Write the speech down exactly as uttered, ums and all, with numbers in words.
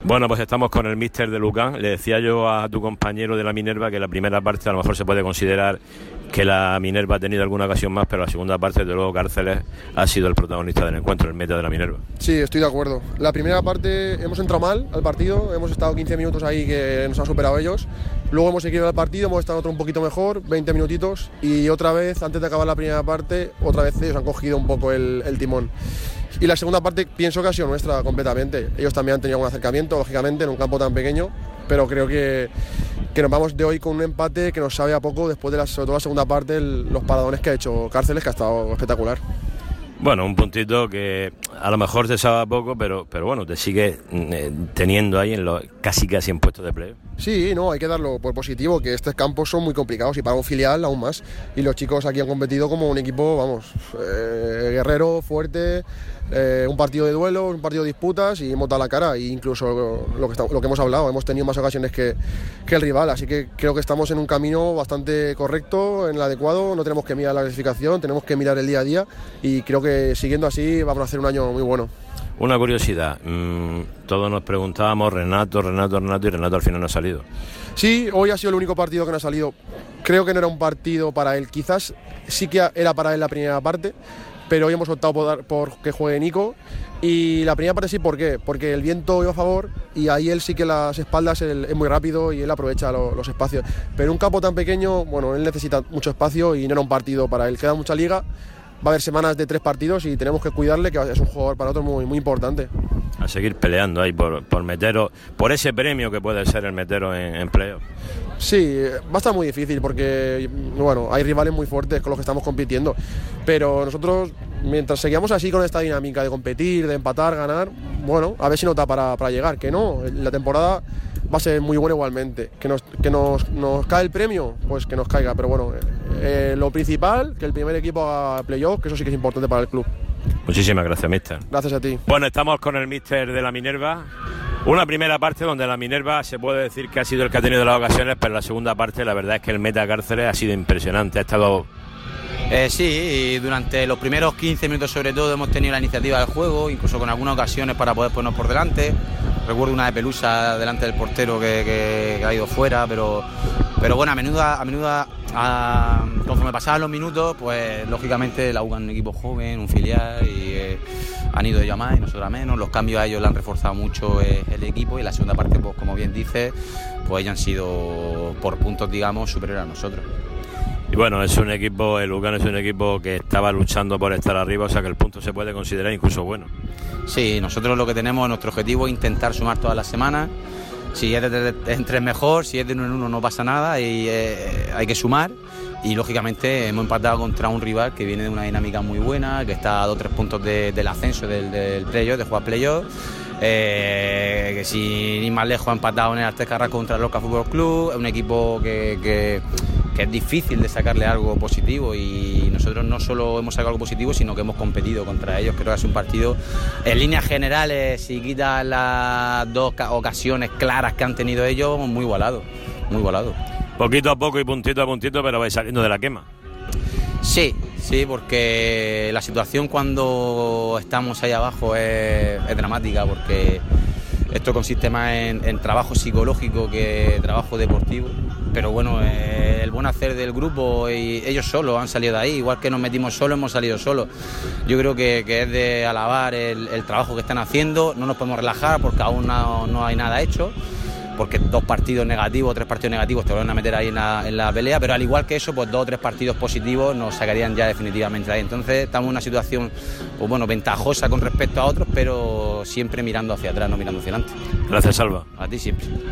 Bueno, pues estamos con el míster de Lucan. Le decía yo a tu compañero de la Minerva que la primera parte a lo mejor se puede considerar que la Minerva ha tenido alguna ocasión más, pero la segunda parte, de luego, Cárceles ha sido el protagonista del encuentro, el meta de la Minerva. Sí, estoy de acuerdo. La primera parte hemos entrado mal al partido, hemos estado quince minutos ahí que nos han superado ellos. Luego hemos seguido el partido, hemos estado otro un poquito mejor, veinte minutitos, y otra vez, antes de acabar la primera parte, otra vez ellos han cogido un poco el, el timón. Y la segunda parte pienso que ha sido nuestra completamente. Ellos también han tenido un acercamiento, lógicamente, en un campo tan pequeño, pero creo que, que nos vamos de hoy con un empate que nos sabe a poco después de la, sobre todo la segunda parte, el, los paradones que ha hecho Cárceles, que ha estado espectacular. Bueno, un puntito que a lo mejor te sabe a poco, pero, pero bueno, te sigue eh, teniendo ahí en los casi casi en puestos de play. Sí, no, hay que darlo por positivo, que estos campos son muy complicados y para un filial aún más. Y los chicos aquí han competido como un equipo, vamos, eh, guerrero, fuerte, eh, un partido de duelo, un partido de disputas, y hemos dado la cara. E incluso lo que, está, lo que hemos hablado, hemos tenido más ocasiones que, que el rival, así que creo que estamos en un camino bastante correcto, en el adecuado. No tenemos que mirar la clasificación, tenemos que mirar el día a día, y creo que siguiendo así vamos a hacer un año muy bueno. Una curiosidad, mmm, todos nos preguntábamos Renato, Renato, Renato, y Renato al final no ha salido. Sí, hoy ha sido el único partido que no ha salido. Creo que no era un partido para él, quizás sí que era para él la primera parte, pero hoy hemos optado por, dar, por que juegue Nico. Y la primera parte sí, ¿por qué? Porque el viento iba a favor y ahí él sí que las espaldas él, es muy rápido y él aprovecha lo, los espacios. Pero un campo tan pequeño, bueno, él necesita mucho espacio y no era un partido para él. Queda mucha liga. Va a haber semanas de tres partidos y tenemos que cuidarle, que es un jugador para nosotros muy, muy importante. A seguir peleando ahí por, por meteros, por ese premio que puede ser el meteros en, en playoff. Sí, va a estar muy difícil porque, bueno, hay rivales muy fuertes con los que estamos compitiendo, pero nosotros, mientras seguimos así con esta dinámica de competir, de empatar, ganar, bueno, a ver si nos da para, para llegar, que no, la temporada va a ser muy buena igualmente. Que nos, que nos, nos cae el premio, pues que nos caiga, pero bueno, eh, lo principal, que el primer equipo haga playoff, que eso sí que es importante para el club. Muchísimas gracias, mister. Gracias a ti. Bueno, estamos con el mister de la Minerva. Una primera parte donde la Minerva se puede decir que ha sido el que ha tenido las ocasiones, pero la segunda parte la verdad es que el meta Cárceles ha sido impresionante, ha estado... Eh, sí, y durante los primeros quince minutos sobre todo hemos tenido la iniciativa del juego, incluso con algunas ocasiones para poder ponernos por delante. Recuerdo una de Pelusa delante del portero que, que, que ha ido fuera, pero, pero bueno, a menudo, a menudo a, conforme pasaban los minutos, pues lógicamente la U C A es un equipo joven, un filial, y eh, han ido ellos a más y nosotros a menos. Los cambios a ellos le han reforzado mucho eh, el equipo, y la segunda parte, pues como bien dice, pues ellos han sido por puntos, digamos, superiores a nosotros. Y bueno, es un equipo, el Lucan es un equipo que estaba luchando por estar arriba, o sea que el punto se puede considerar incluso bueno. Sí, nosotros lo que tenemos, nuestro objetivo es intentar sumar todas las semanas. Si es de tres mejor, si es de uno en uno no pasa nada, y eh, hay que sumar. Y lógicamente hemos empatado contra un rival que viene de una dinámica muy buena, que está a dos o tres puntos de, del ascenso del, del playoff, de jugar playoff. Eh, que sin ir más lejos ha empatado en el Artes Carrasco contra el Lorca Fútbol Club. Es un equipo que, que, que es difícil de sacarle algo positivo, y nosotros no solo hemos sacado algo positivo, sino que hemos competido contra ellos. Creo que es un partido, en líneas generales, si quitas las dos ocasiones claras que han tenido ellos, muy igualado, muy igualado. Poquito a poco y puntito a puntito, pero vais saliendo de la quema. Sí, sí, porque la situación cuando estamos ahí abajo es, es dramática, porque esto consiste más en, en trabajo psicológico que trabajo deportivo. Pero bueno, eh, el buen hacer del grupo, y ellos solos han salido de ahí, igual que nos metimos solos, hemos salido solos. Yo creo que, que es de alabar el, el trabajo que están haciendo. No nos podemos relajar porque aún no, no hay nada hecho, porque dos partidos negativos, tres partidos negativos te van a meter ahí en la, en la pelea, pero al igual que eso, pues dos o tres partidos positivos nos sacarían ya definitivamente de ahí. Entonces estamos en una situación, pues bueno, ventajosa con respecto a otros, pero siempre mirando hacia atrás, no mirando hacia adelante. Gracias, Salva. A ti siempre.